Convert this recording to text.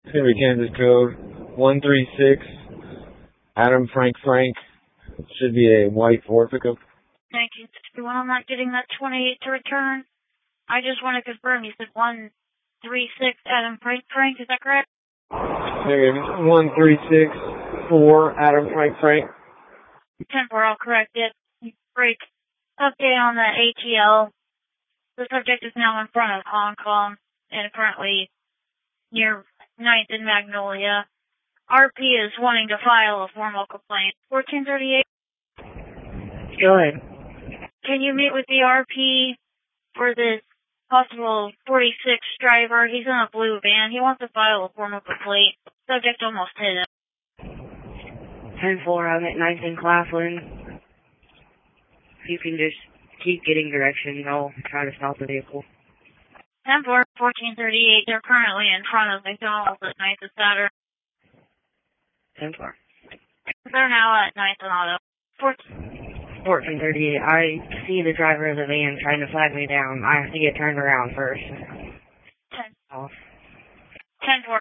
It's going to be Kansas code 136, Adam Frank. Should be a white Ford pickup. 1961, I'm not getting that 28 to return. I just want to confirm, you said 136 Adam Frank, is that correct? Negative 1364 Adam Frank. 10-4, I'll correct it. Break. Update on the ATL. The subject is now in front of Hong Kong and currently near 9th and Magnolia. RP is wanting to file a formal complaint. 1438. Go ahead. Can you meet with the RP for this possible 46 driver? He's in a blue van. He wants to file a formal complaint. Subject almost hit him. 10-4, I'm at 9th and Claflin. If you can just keep getting directions, I'll try to stop the vehicle. 10-4, 1438. They're currently in front of McDonald's at 9th and Saturn. 10-4. They're now at 9th and Auto. 1438, I see the driver of the van trying to flag me down. I have to get turned around first. 10. Off. 10-4.